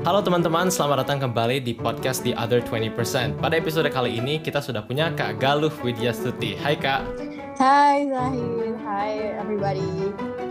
Halo teman-teman, selamat datang kembali di podcast The Other 20%. Pada episode kali ini kita sudah punya Kak Galuh Widyastuti. Hai Kak. Hai Zahid, hi everybody.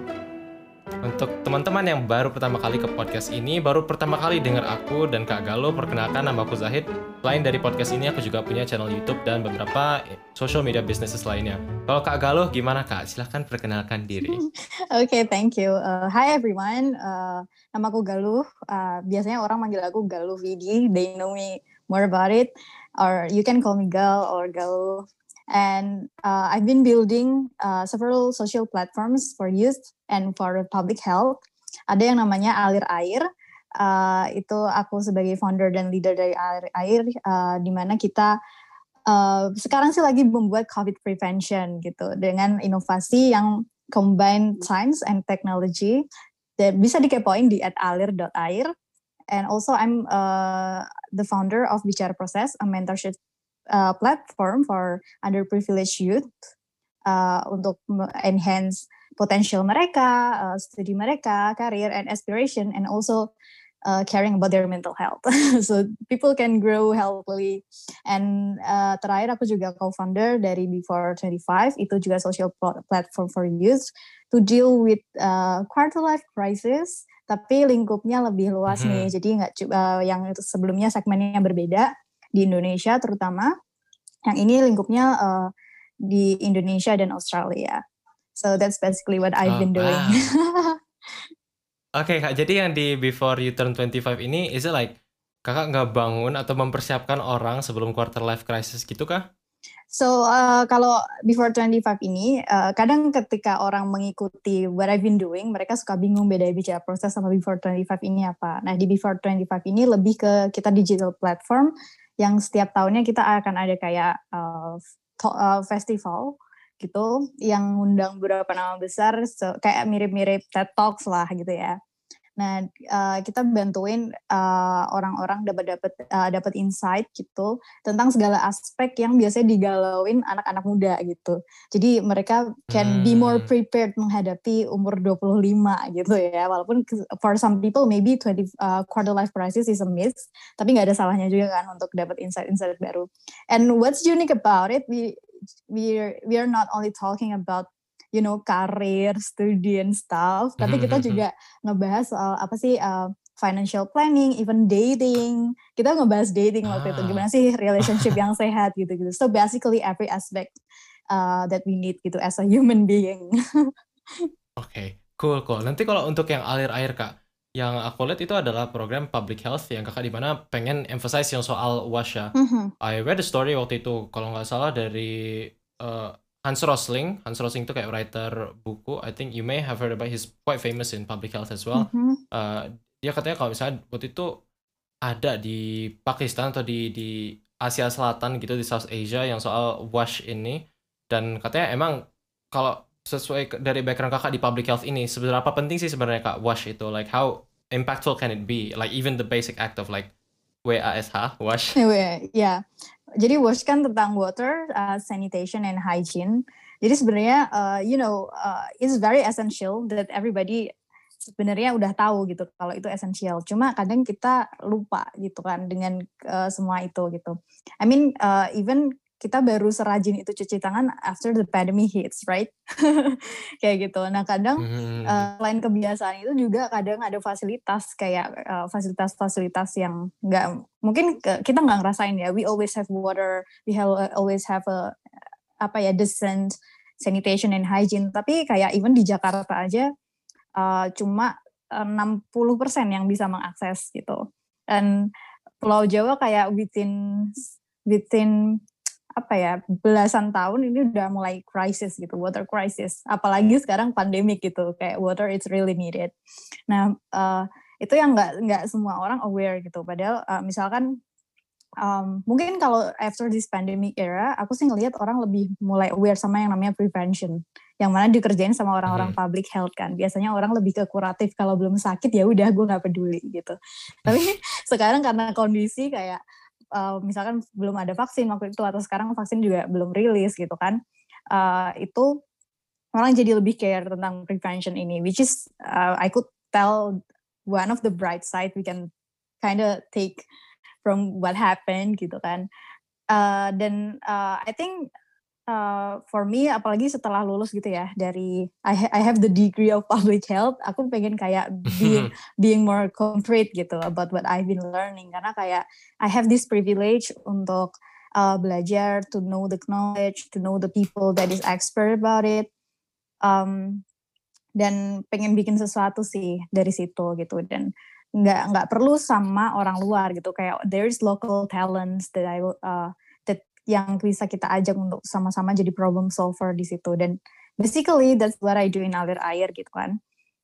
Untuk teman-teman yang baru pertama kali ke podcast ini, baru pertama kali dengar aku dan Kak Galuh, perkenalkan nama aku Zahid. Selain dari podcast ini, aku juga punya channel YouTube dan beberapa social media businesses lainnya. Kalau Kak Galuh gimana Kak? Silahkan perkenalkan diri. Okay, thank you. Hi everyone, nama aku Galuh. Biasanya orang manggil aku Galuh Vidi. They know me more about it. Or you can call me Gal or Galuh. And I've been building several social platforms for youth and for public health. Ada yang namanya Alir Air. Itu aku sebagai founder dan leader dari Alir Air, di mana kita sekarang sih lagi membuat COVID prevention gitu dengan inovasi yang combine science and technology. Dan bisa dikepoin di @alir.air. And also I'm the founder of Bicara Proses, a mentorship platform for underprivileged youth untuk enhance potential mereka, studi mereka, career and aspiration, and also caring about their mental health. So people can grow healthily. And terakhir aku juga co-founder dari Before 25, itu juga social platform for youth to deal with quarter life crisis, tapi lingkupnya lebih luas nih. Jadi nggak yang sebelumnya segmennya berbeda di Indonesia terutama. Yang ini lingkupnya di Indonesia dan Australia. So that's basically what I've been doing. Wow. Oke Kak, jadi yang di Before You Turn 25 ini, is it like Kakak nggak bangun atau mempersiapkan orang sebelum quarter life crisis gitu kah? So kalau Before 25 ini, kadang ketika orang mengikuti what I've been doing, mereka suka bingung beda Bicara Proses sama Before 25 ini apa. Nah di Before 25 ini lebih ke kita digital platform yang setiap tahunnya kita akan ada kayak festival gitu yang undang beberapa nama besar, kayak mirip-mirip TED Talks lah gitu ya. Nah, kita bantuin orang-orang dapat insight gitu tentang segala aspek yang biasanya digalauin anak-anak muda gitu. Jadi mereka can be more prepared menghadapi umur 25 gitu ya. Walaupun for some people maybe quarter life crisis is a myth, tapi nggak ada salahnya juga kan untuk dapat insight-insight baru. And what's unique about it, we are not only talking about karir, studi and stuff, tapi kita juga ngebahas soal apa sih financial planning, even dating. Kita ngebahas dating waktu itu, gimana sih relationship yang sehat gitu-gitu. So basically every aspect that we need gitu as a human being. Oke, cool. Nanti kalau untuk yang Alir Air Kak, yang aku lihat itu adalah program public health yang Kakak di mana pengen emphasize yang soal WASH ya. I read a story waktu itu, kalau nggak salah dari Hans Rosling. Hans Rosling itu kayak writer buku. I think you may have heard about. He's quite famous in public health as well. Dia katanya kalau misalnya waktu itu ada di Pakistan atau di Asia Selatan gitu, di South Asia yang soal WASH ini, dan katanya emang kalau sesuai dari background Kakak di public health ini, seberapa penting sih sebenarnya Kak WASH itu? Like how impactful can it be? Like even the basic act of like WASH, WASH. Ya. Jadi WASH kan tentang water, sanitation and hygiene. Jadi sebenarnya it's very essential that everybody sebenarnya udah tahu gitu kalau itu esensial. Cuma kadang kita lupa gitu kan dengan semua itu gitu. I mean even kita baru serajin itu cuci tangan after the pandemic hits, right? Kayak gitu. Nah kadang selain kebiasaan itu juga kadang ada fasilitas kayak fasilitas-fasilitas yang nggak, mungkin kita nggak ngerasain ya. We always have water, always have decent sanitation and hygiene. Tapi kayak even di Jakarta aja cuma 60% yang bisa mengakses gitu. Dan Pulau Jawa kayak within belasan tahun ini udah mulai crisis gitu, water crisis. Apalagi sekarang pandemic gitu, kayak water it's really needed. Nah, itu yang nggak semua orang aware gitu. Padahal misalkan mungkin kalau after this pandemic era, aku sih ngelihat orang lebih mulai aware sama yang namanya prevention, yang mana dikerjain sama orang-orang public health kan. Biasanya orang lebih ke kuratif, kalau belum sakit ya udah gue nggak peduli gitu. Tapi sekarang karena kondisi kayak misalkan belum ada vaksin waktu itu, atau sekarang vaksin juga belum rilis gitu kan, itu orang jadi lebih care tentang prevention ini, which is I could tell one of the bright side we can kind of take from what happened gitu kan. Dan I think for me, apalagi setelah lulus gitu ya, dari I have the degree of public health, aku pengen kayak being more concrete gitu about what I've been learning, karena kayak I have this privilege untuk belajar, to know the knowledge, to know the people that is expert about it, dan pengen bikin sesuatu sih dari situ gitu, dan nggak perlu sama orang luar gitu, kayak there's local talents that yang bisa kita ajak untuk sama-sama jadi problem solver di situ. Dan basically that's what I do in Alir Air gitu kan.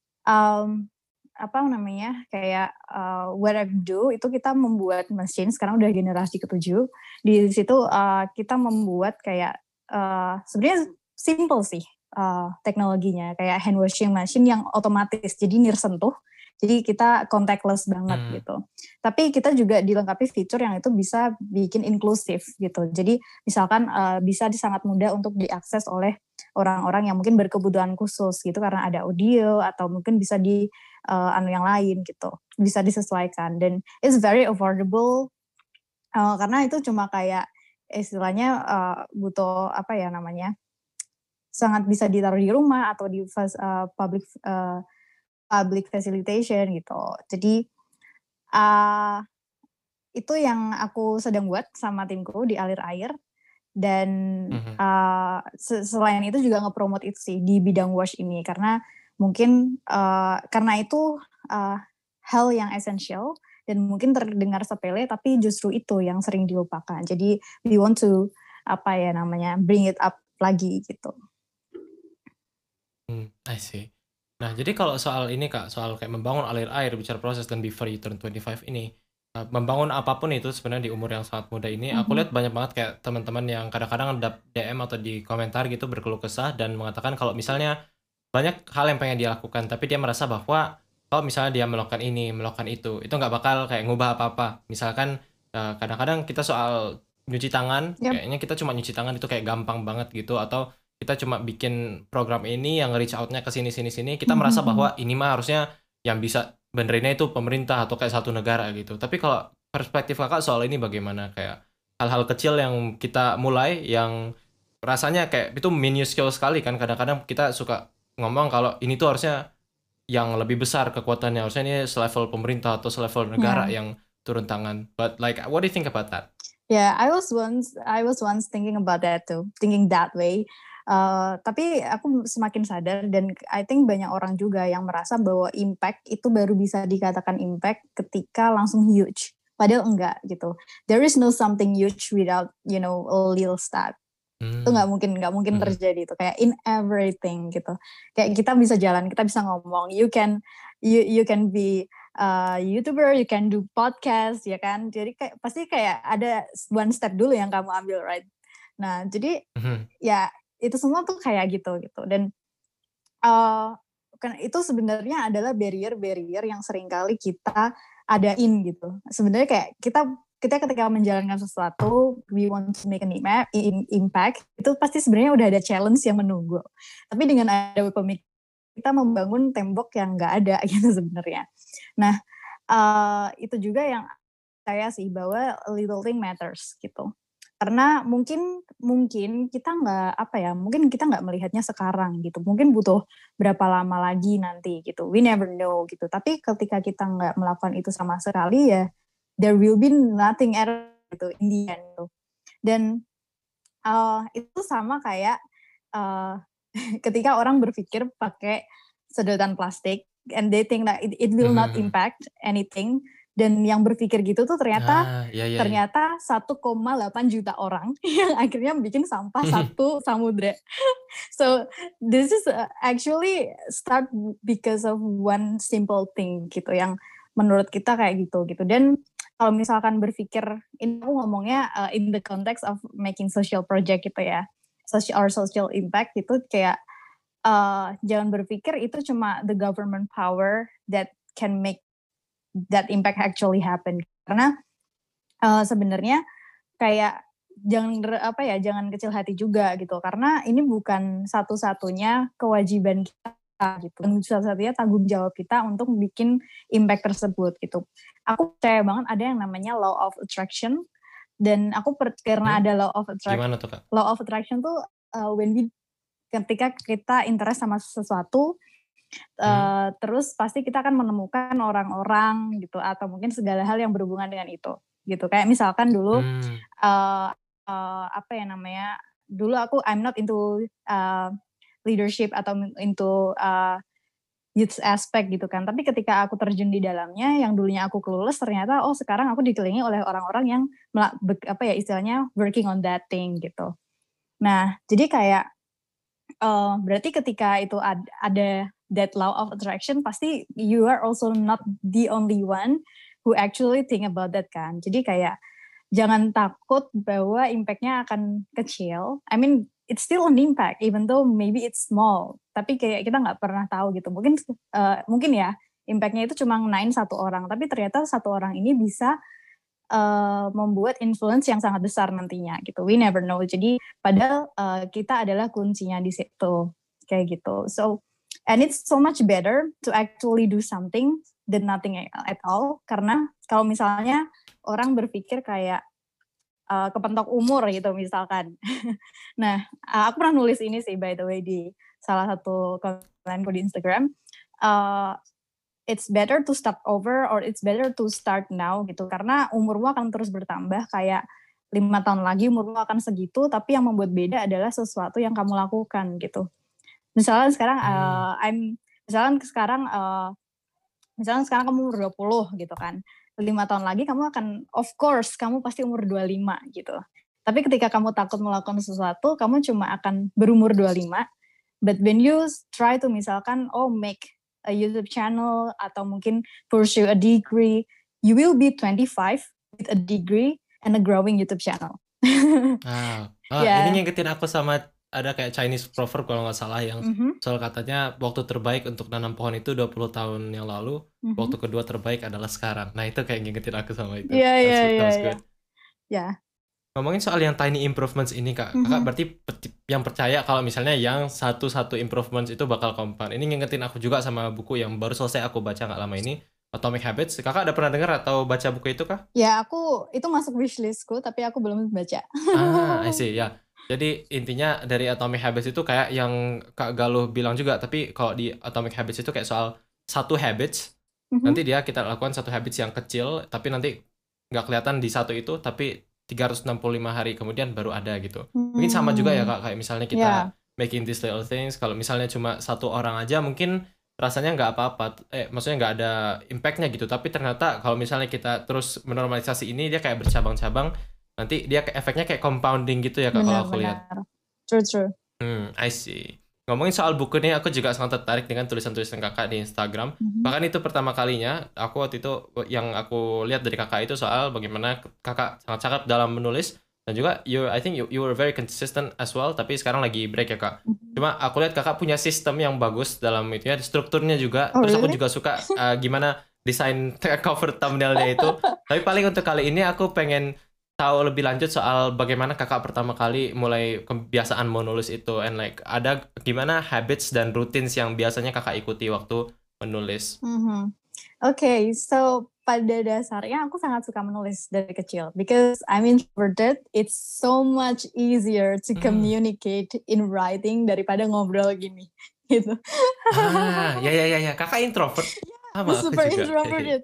Kayak what I do itu kita membuat mesin, sekarang udah generasi ke-7. Di situ kita membuat kayak sebenarnya simple sih teknologinya, kayak hand washing machine yang otomatis, jadi nirsentuh. Jadi kita contactless banget gitu. Tapi kita juga dilengkapi fitur yang itu bisa bikin inklusif gitu. Jadi misalkan bisa sangat mudah untuk diakses oleh orang-orang yang mungkin berkebutuhan khusus gitu, karena ada audio atau mungkin bisa di yang lain gitu. Bisa disesuaikan, dan it's very affordable karena itu cuma kayak istilahnya butuh sangat bisa ditaruh di rumah atau di public facilitation gitu. Jadi itu yang aku sedang buat sama timku di Alir Air. Dan selain itu juga nge-promote itu sih di bidang wash ini, karena mungkin karena itu hal yang esensial dan mungkin terdengar sepele, tapi justru itu yang sering dilupakan. Jadi we want to bring it up lagi gitu. I see. Nah, jadi kalau soal ini Kak, soal kayak membangun Alir Air, bicara proses dan before you turn 25 ini, membangun apapun itu sebenarnya di umur yang sangat muda ini, aku lihat banyak banget kayak teman-teman yang kadang-kadang DM atau di komentar gitu berkeluh kesah dan mengatakan kalau misalnya banyak hal yang pengen dia lakukan, tapi dia merasa bahwa kalau misalnya dia melakukan ini, melakukan itu nggak bakal kayak ngubah apa-apa. Misalkan kadang-kadang kita soal nyuci tangan, kayaknya kita cuma nyuci tangan itu kayak gampang banget gitu, atau kita cuma bikin program ini yang reach out-nya ke sini, kita merasa bahwa ini mah harusnya yang bisa benerinnya itu pemerintah atau kayak satu negara gitu. Tapi kalau perspektif Kakak soal ini bagaimana? Kayak hal-hal kecil yang kita mulai yang rasanya kayak itu minuscule sekali kan. Kadang-kadang kita suka ngomong kalau ini tuh harusnya yang lebih besar kekuatannya, harusnya ini selevel pemerintah atau selevel negara yang turun tangan. But like, what do you think about that? Yeah, I was once thinking about that too, thinking that way. Tapi aku semakin sadar, dan I think banyak orang juga yang merasa bahwa impact itu baru bisa dikatakan impact ketika langsung huge. Padahal enggak gitu. There is no something huge without a little step. Itu nggak mungkin terjadi itu, kayak in everything gitu. Kayak kita bisa jalan, kita bisa ngomong. You can be YouTuber, you can do podcast, ya kan. Jadi pasti kayak ada one step dulu yang kamu ambil, right? Nah, jadi ya itu semua tuh kayak gitu. Dan kan itu sebenarnya adalah barrier yang seringkali kita adain gitu. Sebenarnya kayak kita ketika menjalankan sesuatu, we want to make an impact, itu pasti sebenarnya udah ada challenge yang menunggu. Tapi dengan ada pemikiran, kita membangun tembok yang nggak ada gitu sebenarnya. Nah, itu juga yang saya sih, bahwa little thing matters gitu. Karena mungkin kita nggak melihatnya sekarang gitu. Mungkin butuh berapa lama lagi nanti gitu. We never know gitu. Tapi ketika kita nggak melakukan itu sama sekali, ya there will be nothing else gitu in the end. Dan itu sama kayak ketika orang berpikir pakai sedotan plastik and they think that it will not impact anything. Dan yang berpikir gitu tuh ternyata 1,8 juta orang yang akhirnya bikin sampah satu samudra. So this is actually start because of one simple thing gitu, yang menurut kita kayak gitu. Dan kalau misalkan berpikir, ini aku ngomongnya in the context of making social project gitu ya, social impact gitu, kayak jangan berpikir itu cuma the government power that can make that impact actually happen. Karena sebenarnya kayak jangan kecil hati juga gitu, karena ini bukan satu-satunya kewajiban kita gitu. Dan satu-satunya tanggung jawab kita untuk bikin impact tersebut gitu. Aku percaya banget ada yang namanya law of attraction. Dan aku karena ada law of attraction. Gimana tuh, Kak? Law of attraction tuh ketika kita interest sama sesuatu, terus pasti kita akan menemukan orang-orang gitu atau mungkin segala hal yang berhubungan dengan itu gitu. Kayak misalkan dulu apa ya namanya, dulu I'm not into leadership atau into youth aspect gitu kan, tapi ketika aku terjun di dalamnya, yang dulunya aku clueless, ternyata sekarang aku dikelilingi oleh orang-orang yang apa ya istilahnya working on that thing gitu. Nah jadi kayak berarti ketika itu ada that law of attraction, pasti you are also not the only one who actually think about that kan. Jadi kayak jangan takut bahwa impact-nya akan kecil. I mean, it's still an impact, even though maybe it's small. Tapi kayak kita nggak pernah tahu gitu. Mungkin ya, impact-nya itu cuma ngenain satu orang. Tapi ternyata satu orang ini bisa membuat influence yang sangat besar nantinya gitu. We never know. Jadi padahal kita adalah kuncinya di situ. Kayak gitu. So, and it's so much better to actually do something than nothing at all. Karena kalau misalnya orang berpikir kayak kepentok umur gitu misalkan. Nah, aku pernah nulis ini sih by the way di salah satu kontenku di Instagram. It's better to start over or it's better to start now gitu. Karena umurmu akan terus bertambah, kayak 5 tahun lagi umurmu akan segitu, tapi yang membuat beda adalah sesuatu yang kamu lakukan gitu. Misalnya sekarang misalnya sekarang kamu umur 20 gitu kan. 5 tahun lagi kamu akan, of course, kamu pasti umur 25 gitu. Tapi ketika kamu takut melakukan sesuatu, kamu cuma akan berumur 25. But when you try to misalkan, make a YouTube channel atau mungkin pursue a degree, you will be 25 with a degree and a growing YouTube channel. Ini ngingetin aku sama ada kayak Chinese proverb kalau nggak salah yang soal katanya waktu terbaik untuk nanam pohon itu 20 tahun yang lalu, waktu kedua terbaik adalah sekarang. Nah itu kayak ngingetin aku sama itu. Iya. Ngomongin soal yang tiny improvements ini Kak, Kakak berarti yang percaya kalau misalnya yang satu-satu improvements itu bakal compound. Ini ngingetin aku juga sama buku yang baru selesai aku baca nggak lama ini, Atomic Habits. Kakak ada pernah dengar atau baca buku itu Kak? Ya, itu masuk wishlistku, tapi aku belum baca. I see, ya. Jadi intinya dari Atomic Habits itu kayak yang Kak Galuh bilang juga, tapi kalau di Atomic Habits itu kayak soal satu habits, nanti kita lakukan satu habits yang kecil, tapi nanti nggak kelihatan di satu itu, tapi 365 hari kemudian baru ada gitu. Mungkin sama juga ya Kak, kayak misalnya kita making these little things, kalau misalnya cuma satu orang aja mungkin rasanya nggak apa-apa, maksudnya nggak ada impact-nya gitu, tapi ternyata kalau misalnya kita terus menormalisasi ini, dia kayak bercabang-cabang, nanti dia efeknya kayak compounding gitu ya Kak, kalau aku lihat. True. I see. Ngomongin soal buku nih, aku juga sangat tertarik dengan tulisan-tulisan Kakak di Instagram. Bahkan itu pertama kalinya, aku waktu itu yang aku lihat dari Kakak itu soal bagaimana Kakak sangat cakap dalam menulis, dan juga I think you were very consistent as well, tapi sekarang lagi break ya Kak. Cuma aku lihat Kakak punya sistem yang bagus dalam itu ya, strukturnya juga. Terus aku juga suka gimana desain cover thumbnailnya itu. Tapi paling untuk kali ini aku pengen tahu lebih lanjut soal bagaimana Kakak pertama kali mulai kebiasaan menulis itu, and like ada gimana habits dan routines yang biasanya Kakak ikuti waktu menulis. Okay, so pada dasarnya aku sangat suka menulis dari kecil because I'm introverted. It's so much easier to communicate in writing daripada ngobrol gini gitu. Ya. Kakak introvert. Super introverted.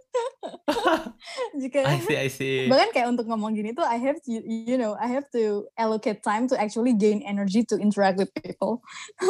I see. Bahkan kayak untuk ngomong gini tuh I have to allocate time to actually gain energy to interact with people.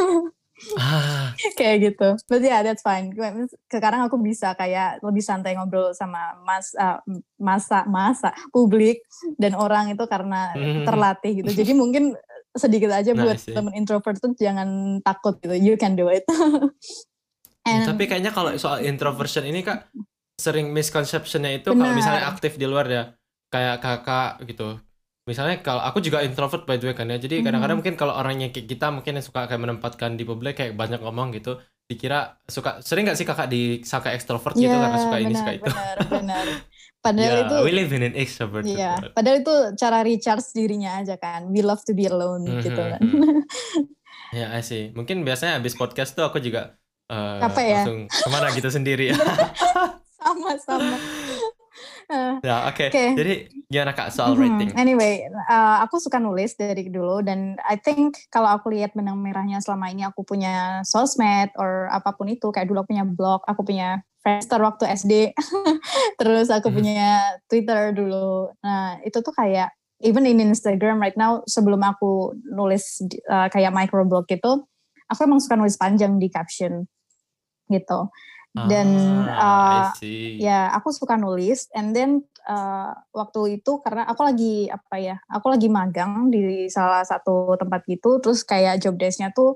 Kayak gitu. But yeah, that's fine. Sekarang aku bisa kayak lebih santai ngobrol sama masa publik dan orang itu karena terlatih gitu. Jadi mungkin sedikit aja buat temen introvert tuh jangan takut gitu. You can do it. Tapi kayaknya kalau soal introversion ini Kak, sering misconception-nya itu kalau misalnya aktif di luar ya, kayak Kakak gitu. Misalnya kalau aku juga introvert by the way kan ya, jadi kadang-kadang mungkin kalau orangnya kayak kita mungkin yang suka kayak menempatkan di publik kayak banyak ngomong gitu, dikira sering nggak sih Kakak disangka ekstrovert gitu karena suka ini suka itu. Benar. Padahal itu we live in an extrovert. Padahal itu cara recharge dirinya aja kan. We love to be alone gitu kan. Ya, I see. Mungkin biasanya habis podcast tuh aku juga Capek ya? langsung kemana gitu sendiri ya. Sama-sama. Ya, oke. Oke. Jadi gimana Kak soal writing? Anyway, aku suka nulis dari dulu dan I think kalau aku lihat benang merahnya selama ini aku punya sosmed or apapun itu, kayak dulu aku punya blog, aku punya Friendster waktu SD, terus aku punya Twitter dulu. Nah, itu tuh kayak even in Instagram right now, sebelum aku nulis kayak microblog gitu, aku emang suka nulis panjang di caption gitu. Dan I see. ya aku suka nulis, and then waktu itu karena aku lagi magang di salah satu tempat gitu, terus kayak job desk-nya tuh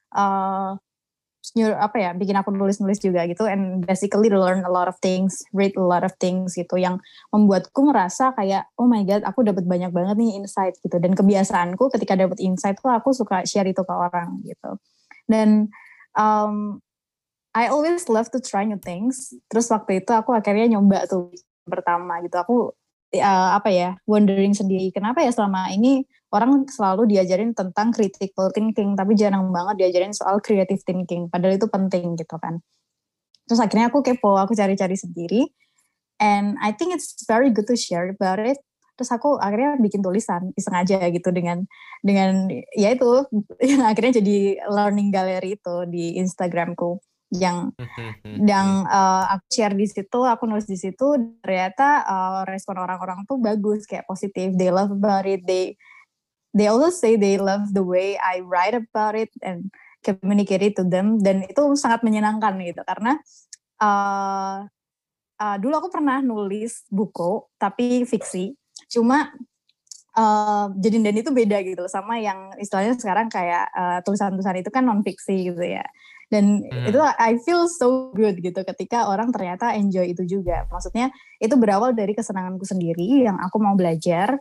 bikin aku nulis-nulis juga gitu, and basically learn a lot of things, read a lot of things gitu, yang membuatku merasa kayak oh my god, aku dapat banyak banget nih insight gitu. Dan kebiasaanku ketika dapat insight tuh aku suka share itu ke orang gitu. Dan I always love to try new things. Terus waktu itu aku akhirnya nyoba tuh pertama gitu. Aku wondering sendiri kenapa ya selama ini orang selalu diajarin tentang critical thinking, tapi jarang banget diajarin soal creative thinking. Padahal itu penting gitu kan. Terus akhirnya aku kepo, aku cari-cari sendiri. And I think it's very good to share about it. Terus aku akhirnya bikin tulisan iseng aja gitu dengan ya itu yang akhirnya jadi learning gallery itu di Instagramku yang aku share di situ, aku nulis di situ, ternyata respon orang-orang tuh bagus, kayak positif, they love about it, they also say they love the way I write about it and communicate it to them, dan itu sangat menyenangkan gitu karena dulu aku pernah nulis buku tapi fiksi, cuma dan itu beda gitu sama yang istilahnya sekarang kayak tulisan-tulisan itu kan non fiksi gitu ya. Dan itu I feel so good gitu ketika orang ternyata enjoy itu juga. Maksudnya itu berawal dari kesenanganku sendiri yang aku mau belajar.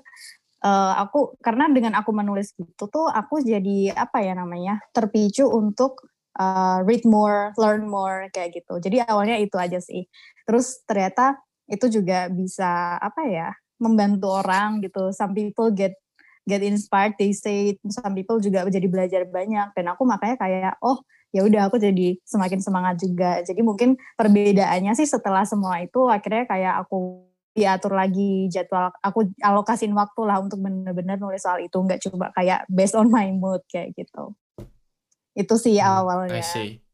Karena dengan aku menulis gitu tuh aku jadi terpicu untuk read more, learn more kayak gitu. Jadi awalnya itu aja sih. Terus ternyata itu juga bisa membantu orang gitu. Some people get inspired, they say, some people juga jadi belajar banyak, dan aku makanya kayak ya udah aku jadi semakin semangat juga. Jadi mungkin perbedaannya sih setelah semua itu akhirnya kayak aku diatur lagi jadwal, aku alokasin waktu lah untuk benar-benar nulis soal itu, nggak coba kayak based on my mood kayak gitu. Itu sih awalnya. I see.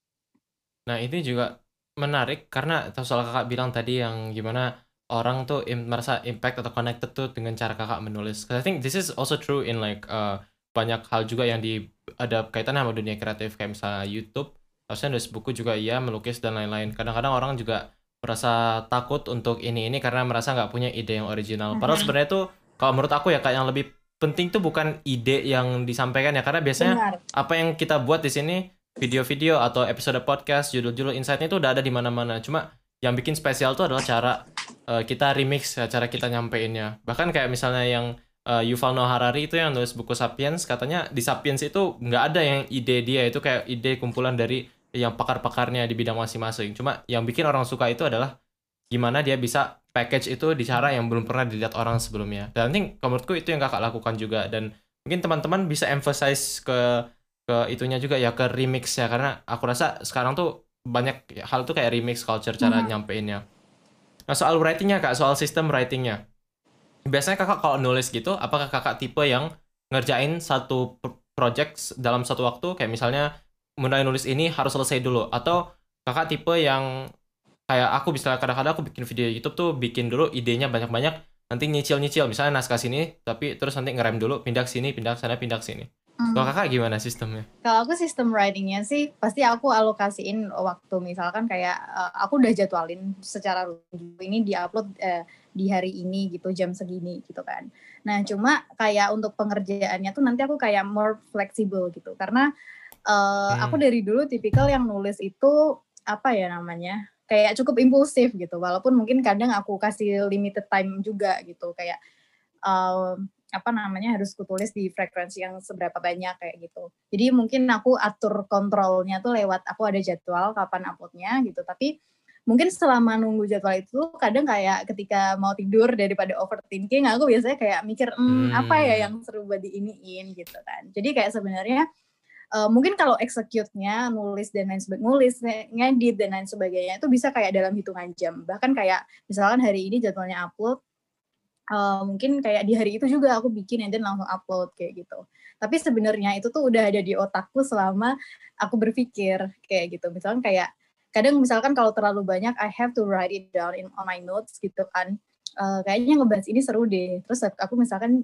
Nah ini juga menarik karena soal kakak bilang tadi yang gimana orang tuh merasa impact atau connected tuh dengan cara kakak menulis. Because I think this is also true in like banyak hal juga yang ada kaitannya sama dunia kreatif, kayak misalnya YouTube, harusnya nulis buku juga iya, melukis dan lain-lain. Kadang-kadang orang juga merasa takut untuk ini karena merasa nggak punya ide yang original. Padahal sebenarnya tuh kalau menurut aku ya Kak, yang lebih penting tuh bukan ide yang disampaikan ya, karena biasanya apa yang kita buat di sini, video-video atau episode podcast, judul-judul insight-nya itu udah ada di mana-mana. Cuma yang bikin spesial tuh adalah cara kita remix, cara kita nyampeinnya. Bahkan kayak misalnya yang Yuval Noah Harari itu yang nulis buku Sapiens, katanya di Sapiens itu nggak ada yang ide dia, itu kayak ide kumpulan dari yang pakar-pakarnya di bidang masing-masing. Cuma yang bikin orang suka itu adalah gimana dia bisa package itu di cara yang belum pernah dilihat orang sebelumnya. Dan I think menurutku itu yang kakak lakukan juga. Dan mungkin teman-teman bisa emphasize ke itunya juga ya, ke remix ya, karena aku rasa sekarang tuh banyak hal tuh kayak remix culture cara nyampeinnya. Nah soal writingnya Kak, soal sistem writingnya, biasanya kakak kalau nulis gitu, apakah kakak tipe yang ngerjain satu project dalam satu waktu, kayak misalnya mulai nulis ini harus selesai dulu, atau kakak tipe yang kayak aku bisa kadang-kadang aku bikin video YouTube tuh bikin dulu idenya banyak-banyak, nanti nyicil-nyicil, misalnya naskah sini, tapi terus nanti ngerem dulu, pindah ke sini, pindah ke sana, pindah ke sini. Kalau kakak gimana sistemnya? Kalau aku sistem writingnya sih pasti aku alokasiin waktu, misalkan kayak aku udah jadwalin secara ini diupload di hari ini gitu, jam segini gitu kan. Nah cuma kayak untuk pengerjaannya tuh nanti aku kayak more flexible gitu, karena aku dari dulu tipikal yang nulis itu kayak cukup impulsif gitu, walaupun mungkin kadang aku kasih limited time juga gitu, kayak harus kutulis di frekuensi yang seberapa banyak kayak gitu. Jadi mungkin aku atur kontrolnya tuh lewat aku ada jadwal kapan uploadnya gitu. Tapi mungkin selama nunggu jadwal itu kadang kayak ketika mau tidur daripada overthinking, aku biasanya kayak mikir apa ya yang seru buat diiniin gitu kan. Jadi kayak sebenarnya Mungkin kalau execute-nya, nulis dan lain sebagainya, nulis, ngedit dan lain sebagainya itu bisa kayak dalam hitungan jam. Bahkan kayak misalkan hari ini jadwalnya upload, mungkin kayak di hari itu juga aku bikin dan langsung upload kayak gitu. Tapi sebenarnya itu tuh udah ada di otakku selama aku berpikir kayak gitu. Misalkan kayak kadang misalkan kalau terlalu banyak I have to write it down on my notes gitu kan. Kayaknya ngebahas ini seru deh. Terus aku misalkan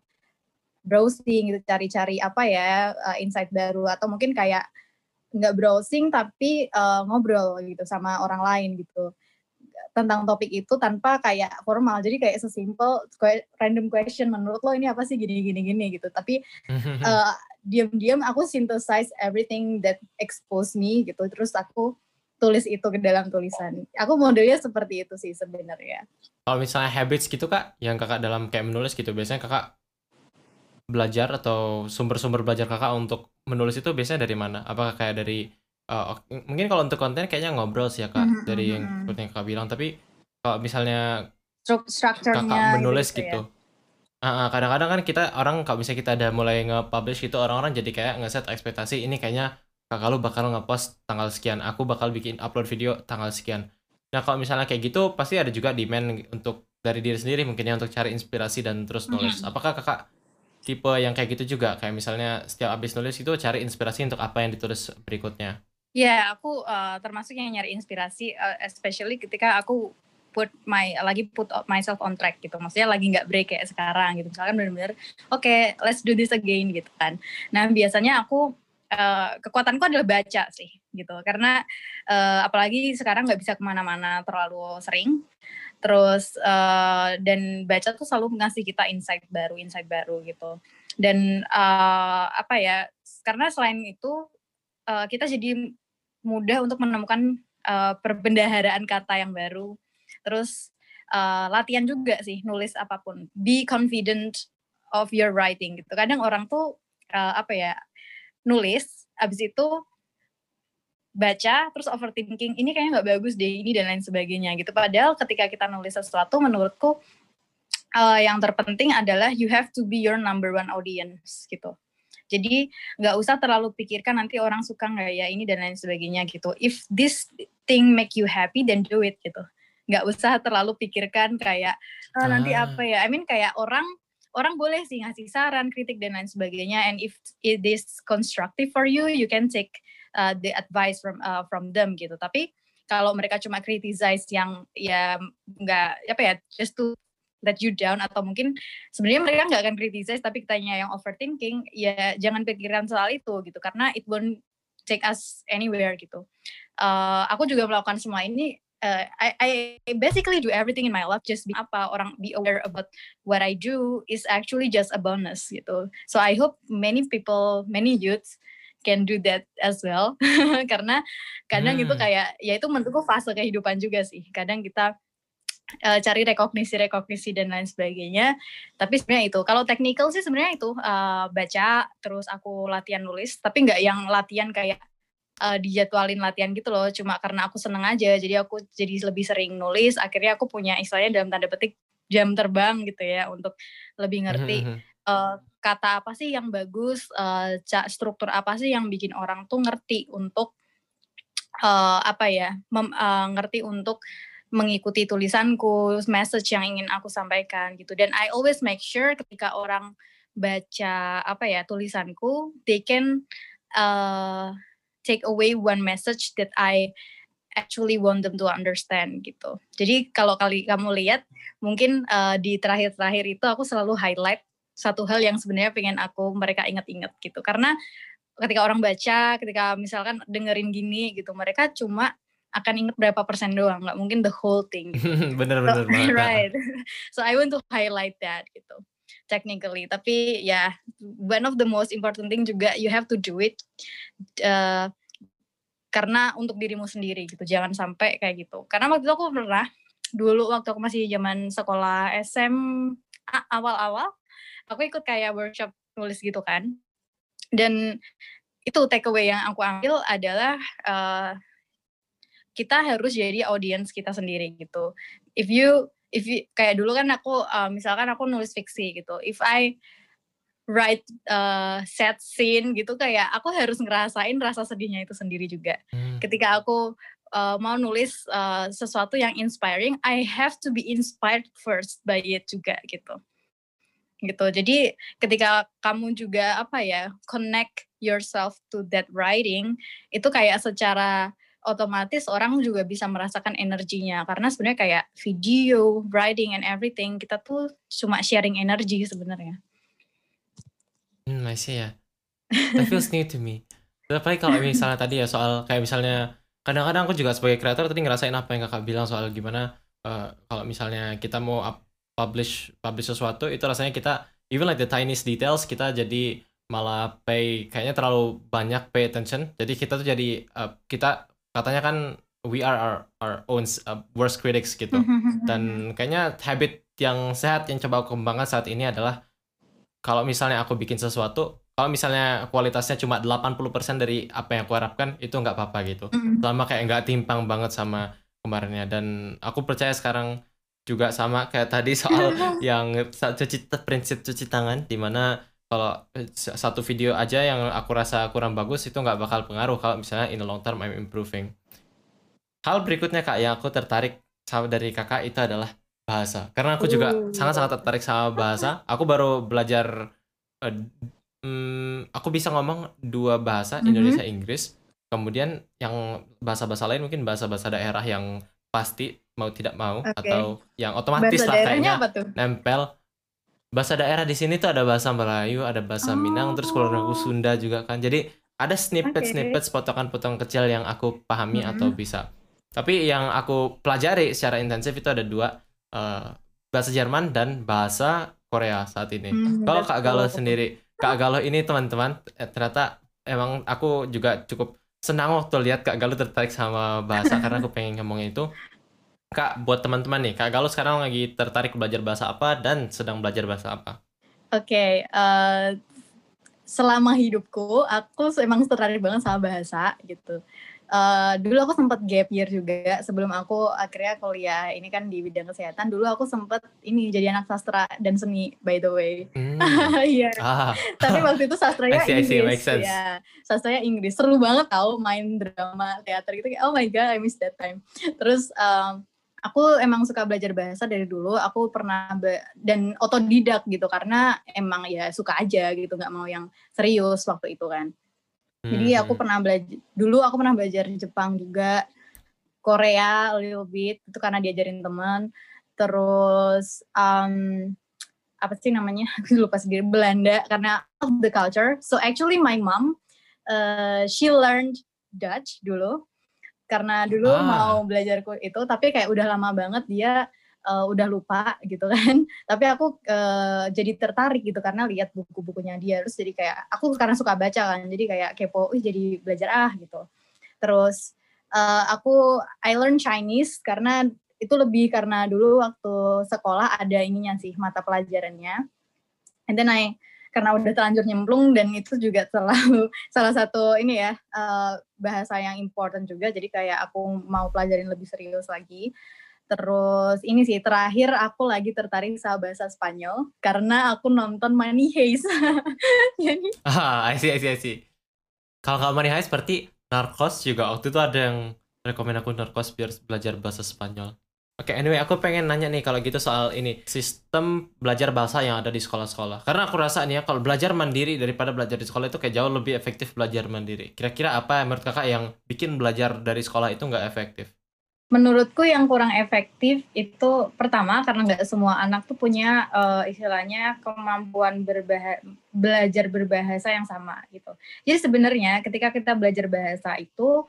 browsing gitu, cari-cari apa ya insight baru, atau mungkin kayak nggak browsing tapi ngobrol gitu sama orang lain gitu tentang topik itu tanpa kayak formal. Jadi kayak sesimpel random question, menurut lo ini apa sih gini gitu. Tapi diam-diam aku synthesize everything that expose me gitu. Terus aku tulis itu ke dalam tulisan. Aku modelnya seperti itu sih sebenarnya. Kalau misalnya habits gitu Kak, yang Kakak dalam kayak menulis gitu, biasanya Kakak belajar atau sumber-sumber belajar Kakak untuk menulis itu biasanya dari mana? Apakah kayak dari mungkin kalau untuk konten kayaknya ngobrol sih ya Kak, dari yang seperti yang Kakak bilang, tapi kalau misalnya Kakak Strukturnya menulis gitu ya. gitu. Kadang-kadang kan kita orang kalau misalnya kita ada mulai nge-publish gitu, orang-orang jadi kayak nge-set ekspektasi ini kayaknya Kakak lu bakal nge-post tanggal sekian, aku bakal bikin upload video tanggal sekian. Nah, kalau misalnya kayak gitu pasti ada juga demand untuk dari diri sendiri mungkin ya untuk cari inspirasi dan terus nulis. Apakah Kakak tipe yang kayak gitu juga? Kayak misalnya setiap habis nulis itu cari inspirasi untuk apa yang ditulis berikutnya? Ya, aku termasuk yang nyari inspirasi, especially ketika aku put myself on track gitu. Maksudnya lagi nggak break kayak sekarang gitu. Misalkan benar-benar, oke, let's do this again gitu kan. Nah, biasanya aku kekuatanku adalah baca sih gitu. Karena apalagi sekarang nggak bisa kemana-mana terlalu sering. Terus dan baca tuh selalu ngasih kita insight baru gitu. Dan apa ya? Karena selain itu kita jadi mudah untuk menemukan perbendaharaan kata yang baru. Terus latihan juga sih nulis apapun. Be confident of your writing gitu. Kadang orang tuh apa ya, nulis abis itu baca terus overthinking, ini kayaknya nggak bagus deh ini dan lain sebagainya gitu. Padahal ketika kita nulis sesuatu, menurutku yang terpenting adalah you have to be your number one audience gitu. Jadi nggak usah terlalu pikirkan nanti orang suka nggak ya ini dan lain sebagainya gitu. If this thing make you happy, then do it gitu. Nggak usah terlalu pikirkan kayak nanti apa ya. I mean kayak orang boleh sih ngasih saran, kritik dan lain sebagainya. And if it is constructive for you, you can take the advice from them gitu. Tapi kalau mereka cuma criticize yang ya nggak apa ya, just to let you down, atau mungkin sebenarnya mereka nggak akan criticize tapi kitanya yang overthinking, ya jangan pikiran soal itu gitu, karena it won't take us anywhere gitu. Aku juga melakukan semua ini. I basically do everything in my life, just be aware about what I do is actually just a bonus gitu. So I hope many youths can do that as well. Karena kadang itu kayak ya itu menurutku fase kehidupan juga sih. Kadang kita cari rekognisi dan lain sebagainya. Tapi sebenarnya itu, kalau technical sih sebenarnya itu baca, terus aku latihan nulis, tapi nggak yang latihan kayak dijadwalin latihan gitu loh, cuma karena aku seneng aja, jadi aku jadi lebih sering nulis, akhirnya aku punya istilahnya dalam tanda petik jam terbang gitu ya, untuk lebih ngerti kata apa sih yang bagus, struktur apa sih yang bikin orang tuh ngerti untuk ngerti untuk mengikuti tulisanku, message yang ingin aku sampaikan gitu. Dan I always make sure ketika orang baca tulisanku, they can take away one message that I actually want them to understand gitu. Jadi kalau kamu lihat, mungkin di terakhir-terakhir itu aku selalu highlight satu hal yang sebenarnya pengen mereka ingat-ingat gitu. Karena ketika orang baca, ketika misalkan dengerin gini gitu, mereka cuma akan inget berapa persen doang, nggak mungkin the whole thing. Bener-bener banget. Right. So I want to highlight that gitu, technically. Tapi ya, one of the most important thing juga, you have to do it karena untuk dirimu sendiri gitu, jangan sampai kayak gitu. Karena waktu itu aku pernah, dulu waktu aku masih zaman sekolah SMA awal-awal, aku ikut kayak workshop nulis gitu kan. Dan itu takeaway yang aku ambil adalah kita harus jadi audience kita sendiri gitu. If you kayak dulu kan aku misalkan aku nulis fiksi gitu. If I write set scene gitu, kayak aku harus ngerasain rasa sedihnya itu sendiri juga. Ketika aku mau nulis sesuatu yang inspiring, I have to be inspired first by it juga gitu. Jadi ketika kamu juga connect yourself to that writing, itu kayak secara otomatis orang juga bisa merasakan energinya, karena sebenarnya kayak video, writing and everything, kita tuh cuma sharing energi sebenarnya. I see ya. That feels new to me. Apalagi kalau misalnya tadi ya soal kayak misalnya kadang-kadang aku juga sebagai kreator tadi ngerasain apa yang kakak bilang soal gimana kalau misalnya kita mau publish sesuatu itu rasanya kita even like the tiniest details kita jadi malah kayaknya terlalu banyak pay attention. Jadi kita tuh jadi kita katanya kan we are our own worst critics gitu. Dan kayaknya habit yang sehat yang coba aku kembangkan saat ini adalah kalau misalnya aku bikin sesuatu, kalau misalnya kualitasnya cuma 80% dari apa yang aku harapkan, itu nggak apa-apa gitu. Selama kayak nggak timpang banget sama kemarinnya. Dan aku percaya sekarang juga sama kayak tadi soal yang prinsip cuci tangan, dimana kalau satu video aja yang aku rasa kurang bagus, itu nggak bakal pengaruh kalau misalnya in the long term I'm improving. Hal berikutnya Kak, yang aku tertarik dari kakak itu adalah bahasa. Karena aku juga sangat-sangat tertarik sama bahasa. Aku baru belajar, aku bisa ngomong 2 bahasa, Indonesia, Inggris. Kemudian yang bahasa-bahasa lain mungkin bahasa-bahasa daerah yang pasti mau tidak mau atau yang otomatis lah kayaknya nempel. Bahasa daerah di sini tuh ada bahasa Melayu, ada bahasa Minang, terus kalau aku Sunda juga kan. Jadi ada snippet potongan-potongan kecil yang aku pahami atau bisa. Tapi yang aku pelajari secara intensif itu ada 2, bahasa Jerman dan bahasa Korea saat ini. Kalau Kak Galuh sendiri, Kak Galuh ini teman-teman, ternyata emang aku juga cukup senang waktu lihat Kak Galuh tertarik sama bahasa karena aku pengen ngomongin itu. Kak, buat teman-teman nih, Kak Galuh sekarang lagi tertarik belajar bahasa apa dan sedang belajar bahasa apa? Oke, selama hidupku aku emang tertarik banget sama bahasa gitu. Dulu aku sempat gap year juga sebelum aku akhirnya kuliah ini kan di bidang kesehatan. Dulu aku sempat ini jadi anak sastra dan seni, by the way. Iya. Tapi waktu itu sastranya Inggris ya. Sastranya Inggris. Seru banget tau main drama teater gitu. Oh my god, I miss that time. Terus aku emang suka belajar bahasa dari dulu. Aku pernah dan otodidak gitu karena emang ya suka aja gitu, nggak mau yang serius waktu itu kan. Jadi aku pernah belajar Jepang juga, Korea a little bit, itu karena diajarin teman. Terus apa sih namanya? Aku lupa sendiri, Belanda karena of the culture. So actually my mom she learned Dutch dulu. Karena dulu mau belajarku itu, tapi kayak udah lama banget dia udah lupa gitu kan. Tapi aku jadi tertarik gitu karena lihat buku-bukunya dia. Terus jadi kayak aku karena suka baca kan, jadi kayak kepo, jadi belajar gitu. Terus I learn Chinese karena itu lebih karena dulu waktu sekolah ada ininya sih, mata pelajarannya. And then karena udah terlanjur nyemplung dan itu juga selalu salah satu ini ya bahasa yang important juga, jadi kayak aku mau pelajarin lebih serius lagi. Terus ini sih terakhir aku lagi tertarik sama bahasa Spanyol karena aku nonton Money Heist. Jadi I see. Kalau Money Heist seperti Narcos juga waktu itu ada yang rekomen aku Narcos biar belajar bahasa Spanyol. Oke, anyway, aku pengen nanya nih kalau gitu soal ini sistem belajar bahasa yang ada di sekolah-sekolah. Karena aku rasa nih ya kalau belajar mandiri daripada belajar di sekolah itu kayak jauh lebih efektif belajar mandiri. Kira-kira apa menurut kakak yang bikin belajar dari sekolah itu nggak efektif? Menurutku yang kurang efektif itu pertama karena nggak semua anak tuh punya istilahnya kemampuan belajar berbahasa yang sama gitu. Jadi sebenarnya ketika kita belajar bahasa itu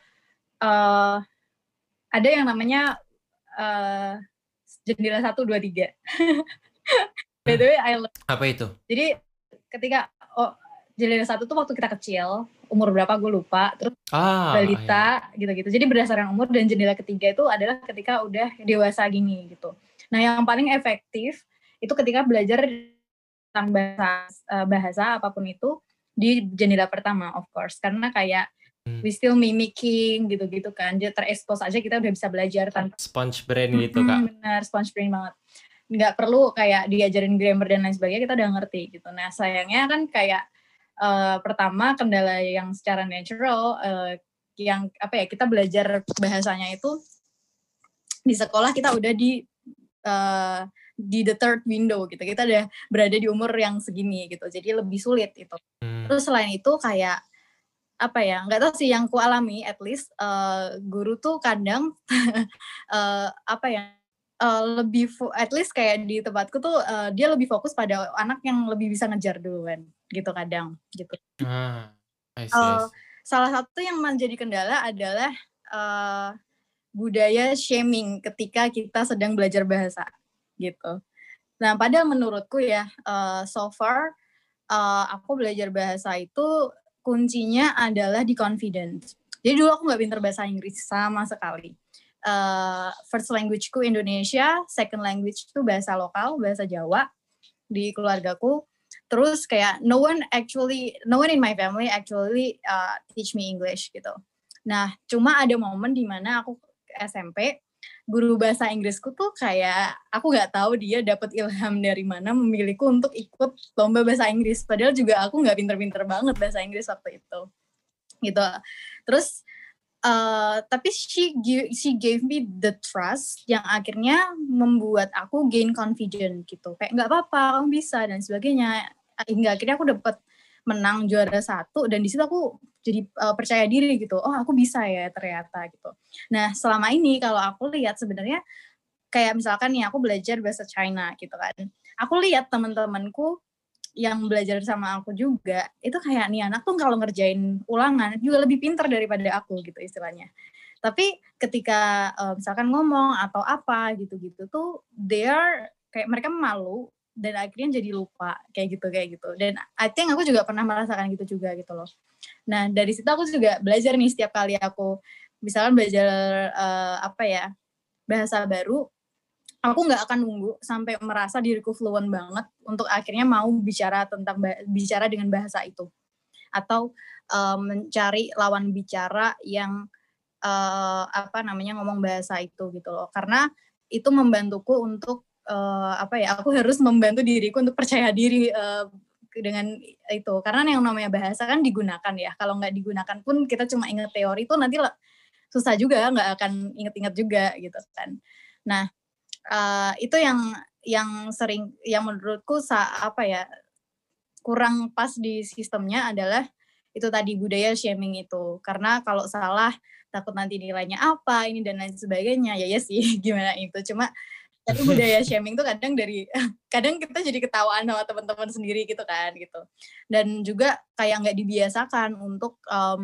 ada yang namanya jendela 1, 2, 3. By the way, apa itu? Jadi ketika jendela 1 tuh waktu kita kecil, umur berapa gue lupa, terus balita gitu-gitu. Jadi berdasarkan umur, dan jendela ketiga itu adalah ketika udah dewasa gini gitu. Nah yang paling efektif itu ketika belajar tentang bahasa apapun itu di jendela pertama, of course, karena kayak we still mimicking gitu-gitu kan, dia terekspos aja kita udah bisa belajar tanpa sponge brain gitu Kak. Benar, sponge brain banget. nggak perlu kayak diajarin grammar dan lain sebagainya, kita udah ngerti gitu. Nah sayangnya kan kayak pertama kendala yang secara natural, yang apa ya, kita belajar bahasanya itu di sekolah kita udah di the third window gitu, kita udah berada di umur yang segini gitu, jadi lebih sulit itu. Terus selain itu kayak apa ya, nggak tahu sih yang ku alami at least, guru tuh kadang apa ya, lebih at least kayak di tempatku tuh, dia lebih fokus pada anak yang lebih bisa ngejar duluan, gitu kadang, gitu. I see, I see. Salah satu yang menjadi kendala adalah, budaya shaming ketika kita sedang belajar bahasa, gitu. Nah, padahal menurutku ya, so far, aku belajar bahasa itu kuncinya adalah di confidence. Jadi dulu aku nggak pinter bahasa Inggris sama sekali. First language-ku Indonesia, second language itu bahasa lokal, bahasa Jawa di keluargaku. Terus kayak no one in my family actually teach me English gitu. Nah, cuma ada momen di mana aku SMP, guru bahasa Inggrisku tuh kayak aku nggak tahu dia dapat ilham dari mana memilihku untuk ikut lomba bahasa Inggris. Padahal juga aku nggak pinter-pinter banget bahasa Inggris waktu itu, gitu. Terus tapi she gave me the trust yang akhirnya membuat aku gain confidence gitu. Kayak nggak apa-apa, kamu bisa dan sebagainya. Hingga akhirnya aku dapat menang juara 1 dan di situ aku jadi percaya diri gitu. Oh, aku bisa ya ternyata gitu. Nah, selama ini kalau aku lihat sebenarnya kayak misalkan nih aku belajar bahasa China gitu kan. Aku lihat teman-temanku yang belajar sama aku juga, itu kayak nih anak tuh kalau ngerjain ulangan juga lebih pintar daripada aku gitu istilahnya. Tapi ketika misalkan ngomong atau apa gitu-gitu tuh, kayak mereka malu dan akhirnya jadi lupa kayak gitu. Dan I think aku juga pernah merasakan gitu juga gitu loh. Nah dari situ aku juga belajar nih setiap kali aku misalkan belajar bahasa baru, aku nggak akan nunggu sampai merasa diriku fluent banget untuk akhirnya mau bicara dengan bahasa itu atau mencari lawan bicara yang ngomong bahasa itu gitu loh, karena itu membantuku untuk aku harus membantu diriku untuk percaya diri dengan itu, karena yang namanya bahasa kan digunakan ya, kalau nggak digunakan pun kita cuma inget teori itu nanti susah juga, nggak akan inget-inget juga gitu kan. Nah itu yang sering, yang menurutku kurang pas di sistemnya adalah itu tadi, budaya shaming itu. Karena kalau salah takut nanti nilainya apa, ini dan lain sebagainya. Ya sih, gimana itu. Cuma tapi budaya shaming tuh kadang kita jadi ketawaan sama teman-teman sendiri gitu kan gitu. Dan juga kayak nggak dibiasakan untuk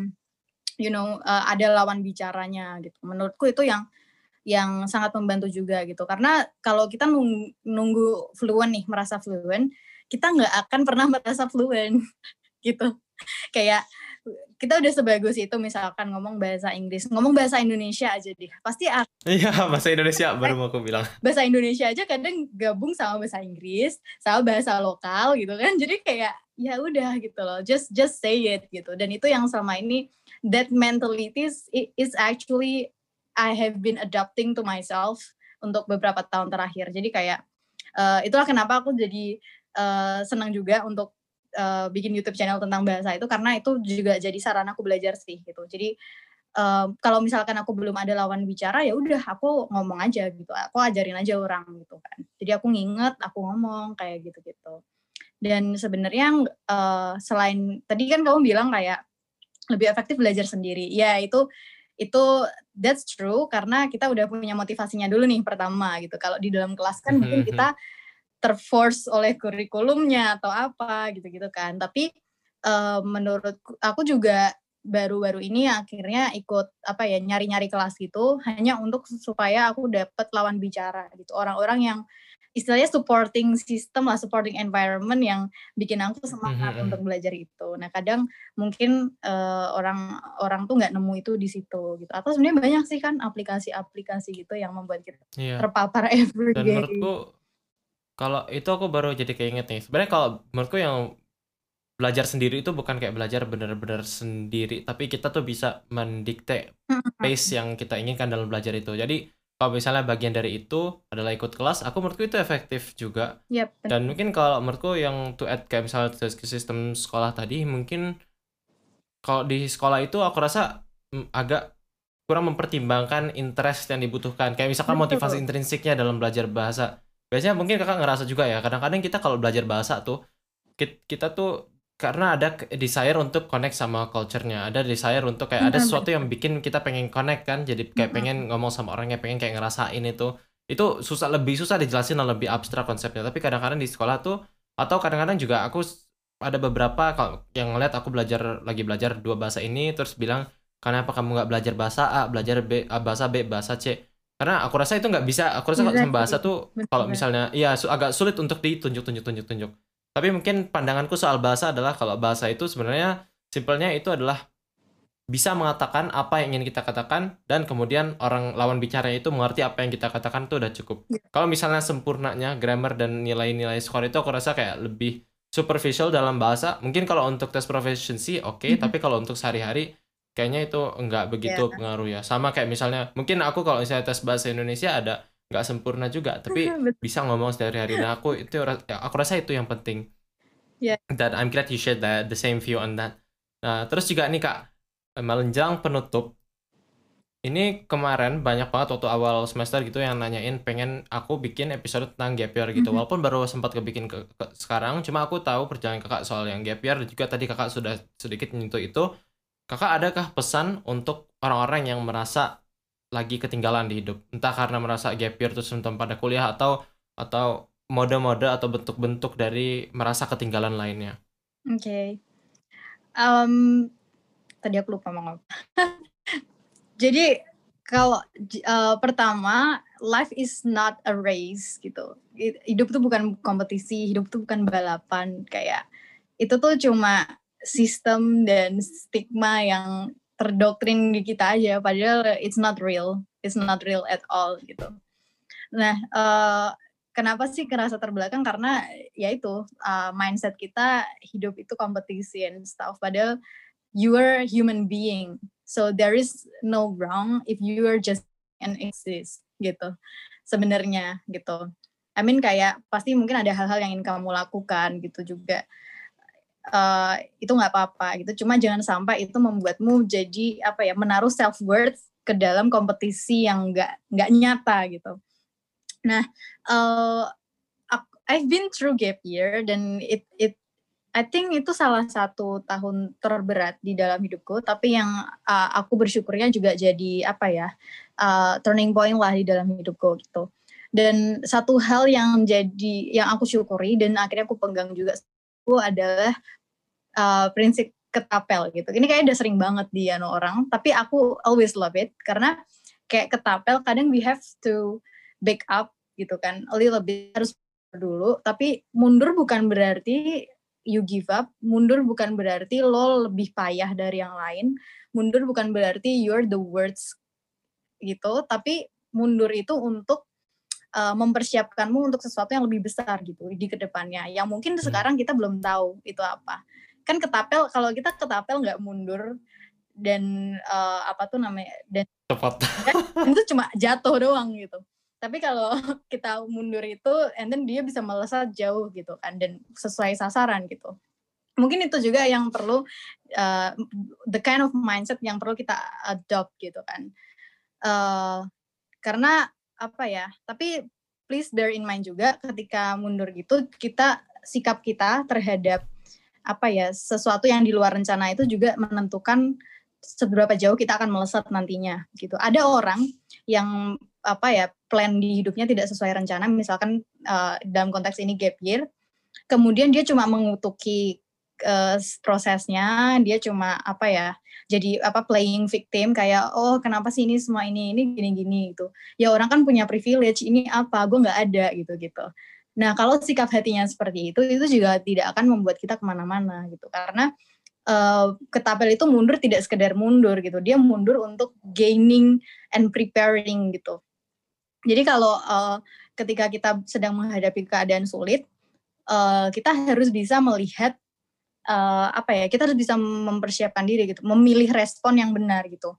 ada lawan bicaranya gitu. Menurutku itu yang sangat membantu juga gitu. Karena kalau kita nunggu fluent nih, merasa fluent, kita nggak akan pernah merasa fluent gitu. Kayak kita udah sebagus itu misalkan ngomong bahasa Inggris, ngomong bahasa Indonesia aja deh. Pasti iya, bahasa Indonesia baru mau aku bilang. Bahasa Indonesia aja kadang gabung sama bahasa Inggris, sama bahasa lokal gitu kan. Jadi kayak ya udah gitu loh. Just say it gitu. Dan itu yang selama ini that mentality is actually I have been adapting to myself untuk beberapa tahun terakhir. Jadi kayak itulah kenapa aku jadi senang juga untuk bikin YouTube channel tentang bahasa itu, karena itu juga jadi sarana aku belajar sih gitu. Jadi kalau misalkan aku belum ada lawan bicara, ya udah aku ngomong aja gitu. Aku ajarin aja orang gitu kan. Jadi aku nginget, aku ngomong kayak gitu-gitu. Dan sebenarnya selain tadi kan kamu bilang kayak lebih efektif belajar sendiri. Ya itu that's true, karena kita udah punya motivasinya dulu nih pertama gitu. Kalau di dalam kelas kan mungkin kita terforce oleh kurikulumnya atau apa gitu-gitu kan. Tapi menurutku aku juga baru-baru ini akhirnya ikut nyari-nyari kelas gitu hanya untuk supaya aku dapat lawan bicara gitu. Orang-orang yang istilahnya supporting system lah, supporting environment yang bikin aku semangat untuk belajar itu. Nah kadang mungkin orang tuh nggak nemu itu di situ gitu. Atau sebenarnya banyak sih kan aplikasi-aplikasi gitu yang membuat kita terpapar every Dan day. menurutku kalau itu aku baru jadi keinget nih. Sebenarnya kalau menurutku yang belajar sendiri itu bukan kayak belajar benar-benar sendiri, tapi kita tuh bisa mendikte pace yang kita inginkan dalam belajar itu. Jadi kalau misalnya bagian dari itu adalah ikut kelas, menurutku itu efektif juga. Yap, Dan mungkin kalau menurutku yang to add kayak misalnya ke sistem sekolah tadi, mungkin kalau di sekolah itu aku rasa agak kurang mempertimbangkan interest yang dibutuhkan. Kayak misalkan motivasi betul. intrinsiknya dalam belajar bahasa. Biasanya mungkin kakak ngerasa juga ya, kadang-kadang kita kalau belajar bahasa tuh, kita tuh karena ada desire untuk connect sama culture-nya, ada desire untuk kayak ada sesuatu yang bikin kita pengen connect kan, jadi kayak pengen ngomong sama orangnya, pengen kayak ngerasain itu lebih susah dijelasin dan lebih abstrak konsepnya. Tapi kadang-kadang di sekolah tuh, atau kadang-kadang juga aku ada beberapa kalau yang ngeliat aku lagi belajar dua bahasa ini terus bilang, kenapa kamu nggak belajar bahasa A, belajar bahasa B, bahasa C? Karena aku rasa itu nggak bisa. Aku rasa kalau sama Exactly. bahasa tuh kalau Benar. misalnya iya agak sulit untuk ditunjuk. Tapi mungkin pandanganku soal bahasa adalah kalau bahasa itu sebenarnya simpelnya itu adalah bisa mengatakan apa yang ingin kita katakan dan kemudian orang lawan bicara itu mengerti apa yang kita katakan itu udah cukup. Kalau misalnya sempurnanya grammar dan nilai-nilai skor itu aku rasa kayak lebih superficial dalam bahasa. Mungkin kalau untuk tes proficiency oke, tapi kalau untuk sehari-hari kayaknya itu enggak begitu Ya. pengaruh ya. Sama kayak misalnya mungkin aku kalau misalnya tes bahasa Indonesia ada nggak sempurna juga, tapi Betul. bisa ngomong sehari-hari. Nah, aku rasa itu yang penting. Ya. Dan I'm glad you shared the same view on that. Nah, terus juga nih Kak, menjelang penutup, ini kemarin banyak banget waktu awal semester gitu yang nanyain pengen aku bikin episode tentang gap year gitu. Walaupun baru sempat kebikin sekarang, cuma aku tahu perjalanan kakak soal yang gap year dan juga tadi kakak sudah sedikit menyentuh itu. Kakak adakah pesan untuk orang-orang yang merasa lagi ketinggalan di hidup? Entah karena merasa gap year terus sebentar pada kuliah atau mode-mode atau bentuk-bentuk dari merasa ketinggalan lainnya. Oke. Tadi aku lupa mau ngomong. Jadi kalau pertama, life is not a race gitu. Hidup tuh bukan kompetisi, hidup tuh bukan balapan. Kayak itu tuh cuma sistem dan stigma yang terdoktrin di kita aja. Padahal it's not real at all gitu. Nah, kenapa sih kerasa terbelakang? Karena ya itu mindset kita hidup itu kompetisi and stuff. Padahal you are a human being, so there is no wrong if you are just and exist gitu sebenarnya gitu. I mean kayak pasti mungkin ada hal-hal yang ingin kamu lakukan gitu juga, itu nggak apa-apa gitu, cuma jangan sampai itu membuatmu jadi apa ya, menaruh self worth ke dalam kompetisi yang nggak nyata gitu. Nah, I've been through gap year dan I think itu salah satu tahun terberat di dalam hidupku, tapi yang aku bersyukurnya juga jadi apa ya, turning point lah di dalam hidupku gitu. Dan satu hal yang aku syukuri dan akhirnya aku pegang juga itu adalah prinsip ketapel gitu. Ini kayaknya udah sering banget di orang, tapi aku always love it karena kayak ketapel kadang we have to back up gitu kan, a little bit, harus dulu, tapi mundur bukan berarti you give up, mundur bukan berarti lo lebih payah dari yang lain, mundur bukan berarti you're the worst gitu, tapi mundur itu untuk mempersiapkanmu untuk sesuatu yang lebih besar gitu di kedepannya, yang mungkin sekarang kita belum tahu itu apa. Kan ketapel, kalau kita ketapel nggak mundur dan apa tuh namanya, dan Cepat. itu cuma jatuh doang gitu. Tapi kalau kita mundur itu, and then dia bisa melesat jauh gitu kan, dan sesuai sasaran gitu. Mungkin itu juga yang perlu, the kind of mindset yang perlu kita adopt gitu kan. Karena apa ya, tapi please bear in mind juga ketika mundur gitu, sikap kita terhadap apa ya, sesuatu yang di luar rencana itu juga menentukan seberapa jauh kita akan melesat nantinya gitu. Ada orang yang apa ya, plan di hidupnya tidak sesuai rencana, misalkan dalam konteks ini gap year, kemudian dia cuma mengutuki prosesnya, dia cuma apa ya, jadi apa, playing victim, kayak oh kenapa sih ini semua ini gini-gini gitu. Ya orang kan punya privilege, ini apa, gue nggak ada gitu. Nah kalau sikap hatinya seperti itu juga tidak akan membuat kita kemana-mana gitu, karena ketapel itu mundur tidak sekedar mundur gitu, dia mundur untuk gaining and preparing gitu. Jadi kalau ketika kita sedang menghadapi keadaan sulit, kita harus bisa melihat apa ya, kita harus bisa mempersiapkan diri gitu, memilih respon yang benar gitu.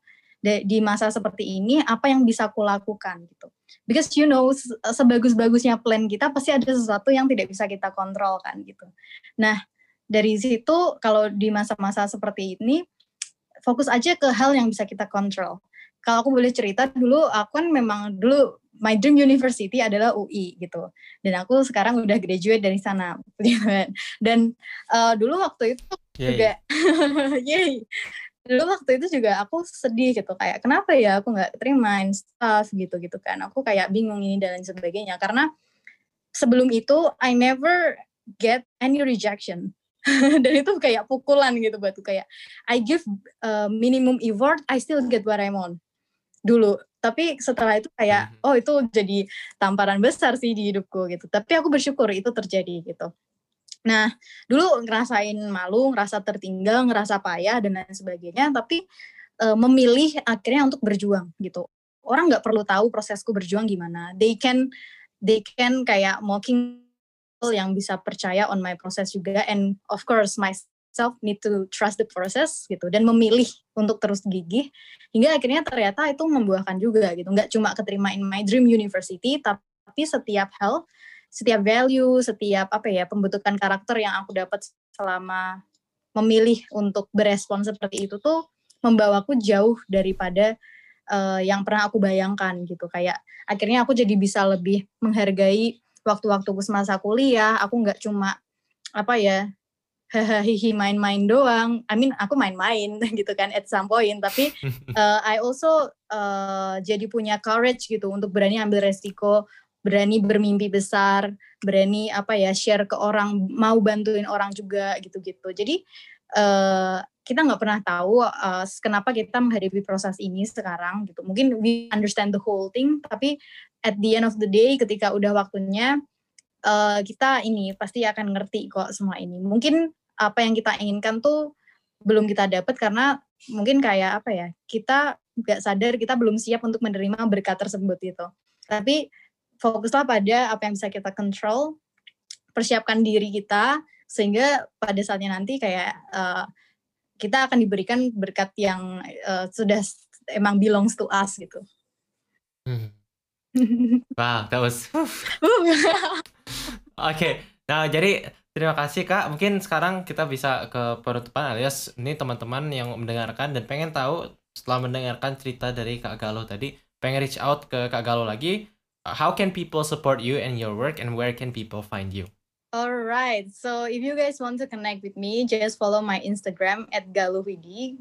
di masa seperti ini apa yang bisa aku lakukan gitu. Because sebagus-bagusnya plan kita pasti ada sesuatu yang tidak bisa kita kontrol kan gitu. Nah, dari situ kalau di masa-masa seperti ini fokus aja ke hal yang bisa kita kontrol. Kalau aku boleh cerita dulu, aku kan memang dulu my dream university adalah UI gitu. Dan aku sekarang udah graduate dari sana. Dan dulu waktu itu juga yay. Dulu waktu itu juga aku sedih gitu, kayak kenapa ya aku nggak terima staff gitu kan. Aku kayak bingung ini dan lain sebagainya. Karena sebelum itu I never get any rejection. Dan itu kayak pukulan gitu buatku, kayak I give minimum effort, I still get what I want dulu. Tapi setelah itu kayak itu jadi tamparan besar sih di hidupku gitu. Tapi aku bersyukur itu terjadi gitu. Nah, dulu ngerasain malu, ngerasa tertinggal, ngerasa payah dan lain sebagainya, tapi memilih akhirnya untuk berjuang gitu. Orang nggak perlu tahu prosesku berjuang gimana. They can kayak mocking yang bisa percaya on my process juga, and of course myself need to trust the process gitu, dan memilih untuk terus gigih hingga akhirnya ternyata itu membuahkan juga gitu. Nggak cuma keterima in my dream university, tapi setiap hal, setiap value, setiap pembentukan karakter yang aku dapat selama memilih untuk berespon seperti itu tuh membawaku jauh daripada yang pernah aku bayangkan gitu. Kayak akhirnya aku jadi bisa lebih menghargai waktu-waktuku semasa kuliah. Aku nggak cuma hihi main-main doang. I mean aku main-main gitu kan at some point, tapi I also jadi punya courage gitu untuk berani ambil resiko, berani bermimpi besar, berani share ke orang, mau bantuin orang juga gitu-gitu. Jadi kita nggak pernah tahu kenapa kita menghadapi proses ini sekarang gitu. Mungkin we understand the whole thing, tapi at the end of the day ketika udah waktunya kita ini pasti akan ngerti kok semua ini. Mungkin apa yang kita inginkan tuh belum kita dapat karena mungkin kayak kita nggak sadar kita belum siap untuk menerima berkat tersebut gitu. Tapi fokuslah pada apa yang bisa kita control, persiapkan diri kita sehingga pada saatnya nanti kayak kita akan diberikan berkat yang sudah emang belongs to us gitu. Wow, that was Oke. Nah, jadi terima kasih Kak. Mungkin sekarang kita bisa ke penutupan, alias ini teman-teman yang mendengarkan dan pengen tahu setelah mendengarkan cerita dari Kak Galuh tadi, pengen reach out ke Kak Galuh lagi. How can people support you and your work, and where can people find you? Alright, so if you guys want to connect with me, just follow my Instagram @galuhwidi,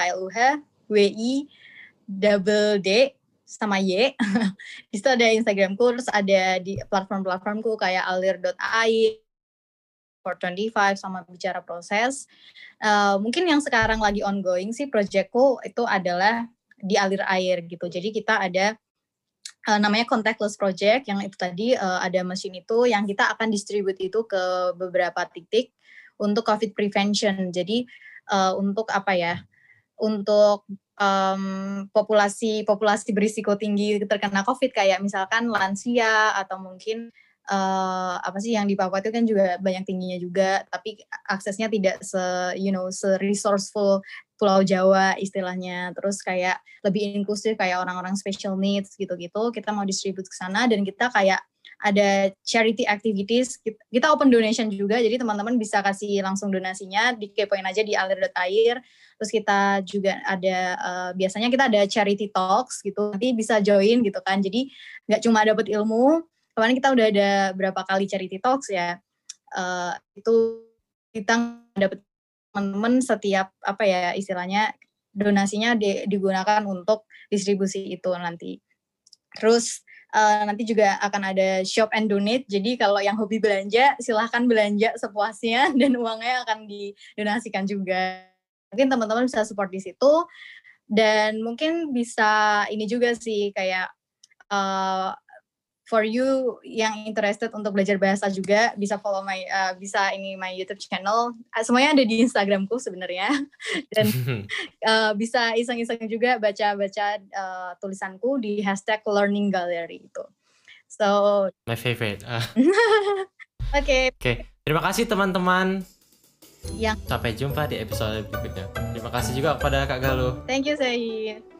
GALUHWIDD sama Y. Di situ ada Instagramku, terus ada di platform-platformku kayak alir.ai, 425 sama Bicara Proses. Mungkin yang sekarang lagi ongoing sih projectku itu adalah di Alir Air gitu. Jadi kita ada namanya contactless project, yang itu tadi ada mesin itu yang kita akan distribute itu ke beberapa titik untuk COVID prevention. Jadi untuk untuk populasi berisiko tinggi terkena COVID kayak misalkan lansia atau mungkin yang di Papua itu kan juga banyak tingginya juga, tapi aksesnya tidak se-resourceful Pulau Jawa istilahnya. Terus kayak lebih inklusif kayak orang-orang special needs gitu-gitu, kita mau distribute ke sana, dan kita kayak ada charity activities, kita open donation juga, jadi teman-teman bisa kasih langsung donasinya, dikepoin aja di alir.air. Terus kita juga ada biasanya kita ada charity talks gitu, nanti bisa join gitu kan. Jadi nggak cuma dapat ilmu, kemarin kita udah ada berapa kali charity talks ya, itu kita dapat teman-teman setiap istilahnya donasinya digunakan untuk distribusi itu nanti. Terus nanti juga akan ada shop and donate, jadi kalau yang hobi belanja silahkan belanja sepuasnya dan uangnya akan didonasikan juga. Mungkin teman-teman bisa support di situ, dan mungkin bisa ini juga sih kayak for you yang interested untuk belajar bahasa juga bisa follow my YouTube channel. Semuanya ada di Instagramku sebenarnya. Dan bisa iseng-iseng juga baca-baca tulisanku di #learninggallery itu. So my favorite. Oke. Terima kasih teman-teman. Ya. Sampai jumpa di episode berikutnya. Terima kasih juga kepada Kak Galuh. Thank you, Said.